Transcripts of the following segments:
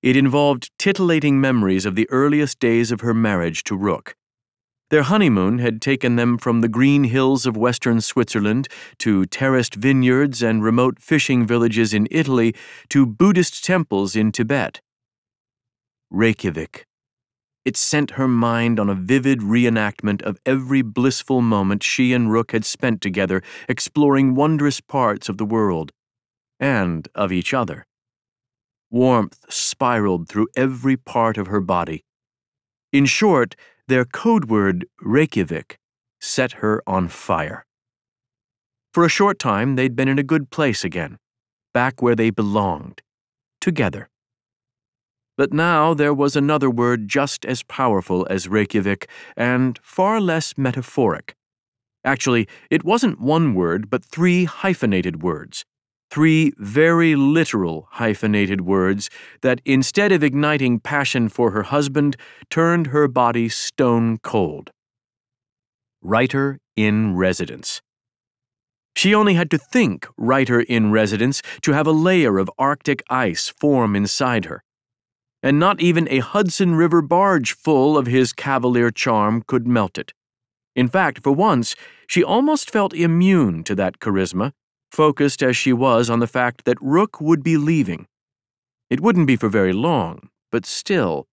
It involved titillating memories of the earliest days of her marriage to Rook. Their honeymoon had taken them from the green hills of western Switzerland to terraced vineyards and remote fishing villages in Italy to Buddhist temples in Tibet. Reykjavik. It sent her mind on a vivid reenactment of every blissful moment she and Rook had spent together exploring wondrous parts of the world, and of each other. Warmth spiraled through every part of her body. In short, their code word, Reykjavik, set her on fire. For a short time, they'd been in a good place again, back where they belonged, together. But now there was another word just as powerful as Reykjavik and far less metaphoric. Actually, it wasn't one word, but 3 hyphenated words. 3 very literal hyphenated words that, instead of igniting passion for her husband, turned her body stone cold. Writer in residence. She only had to think writer in residence to have a layer of Arctic ice form inside her. And not even a Hudson River barge full of his cavalier charm could melt it. In fact, for once, she almost felt immune to that charisma, focused as she was on the fact that Rook would be leaving. It wouldn't be for very long, but still.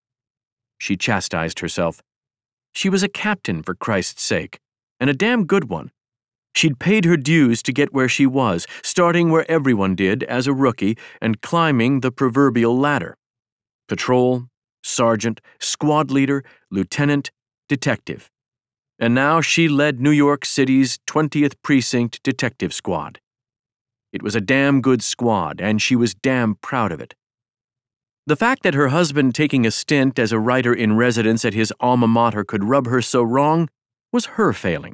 She chastised herself. She was a captain, for Christ's sake, and a damn good one. She'd paid her dues to get where she was, starting where everyone did as a rookie and climbing the proverbial ladder. Patrol, sergeant, squad leader, lieutenant, detective. And now she led New York City's 20th Precinct Detective Squad. It was a damn good squad, and she was damn proud of it. The fact that her husband taking a stint as a writer in residence at his alma mater could rub her so wrong was her failing.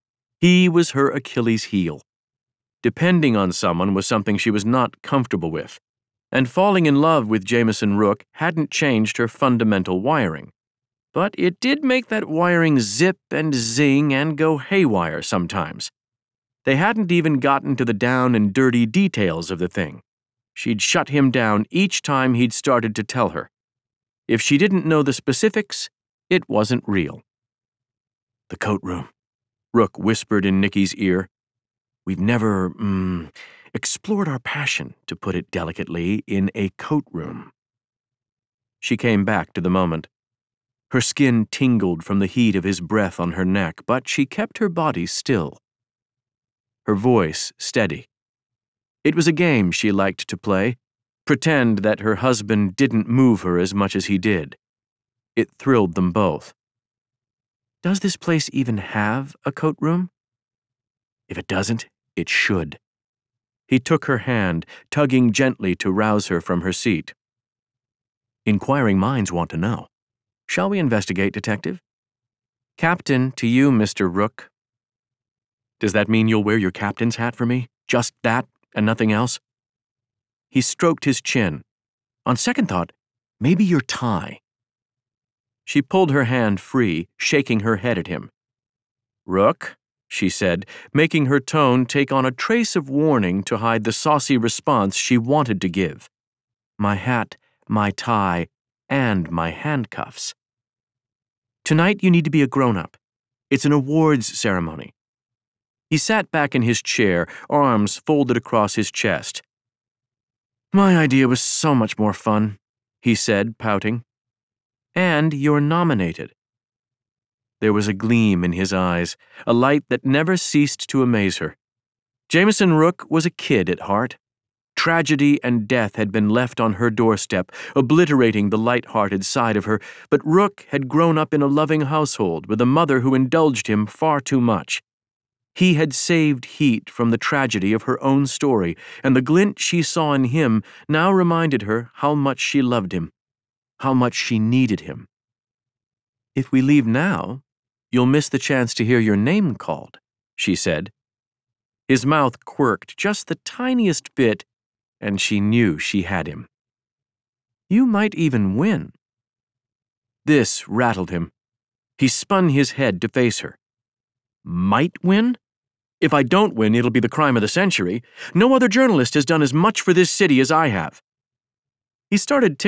He was her Achilles heel. Depending on someone was something she was not comfortable with. And falling in love with Jameson Rook hadn't changed her fundamental wiring. But it did make that wiring zip and zing and go haywire sometimes. They hadn't even gotten to the down and dirty details of the thing. She'd shut him down each time he'd started to tell her. If she didn't know the specifics, it wasn't real. "The coat room," Rook whispered in Nikki's ear. "We've never, explored our passion, to put it delicately, in a coat room." She came back to the moment. Her skin tingled from the heat of his breath on her neck, but she kept her body still. Her voice steady. It was a game she liked to play, pretend that her husband didn't move her as much as he did. It thrilled them both. "Does this place even have a coat room?" "If it doesn't, it should." He took her hand, tugging gently to rouse her from her seat. "Inquiring minds want to know. Shall we investigate, Detective?" "Captain to you, Mr. Rook." "Does that mean you'll wear your captain's hat for me? Just that, and nothing else?" He stroked his chin. "On second thought, maybe your tie." She pulled her hand free, shaking her head at him. "Rook," she said, making her tone take on a trace of warning to hide the saucy response she wanted to give. "My hat, my tie, and my handcuffs. Tonight you need to be a grown-up. It's an awards ceremony." He sat back in his chair, arms folded across his chest. "My idea was so much more fun," he said, pouting. "And you're nominated." There was a gleam in his eyes, a light that never ceased to amaze her. Jameson Rook was a kid at heart. Tragedy and death had been left on her doorstep, obliterating the light-hearted side of her, but Rook had grown up in a loving household with a mother who indulged him far too much. He had saved Heat from the tragedy of her own story, and the glint she saw in him now reminded her how much she loved him, how much she needed him. "If we leave now, you'll miss the chance to hear your name called," she said. His mouth quirked just the tiniest bit, and she knew she had him. "You might even win." This rattled him. He spun his head to face her. "Might win? If I don't win, it'll be the crime of the century. No other journalist has done as much for this city as I have." He started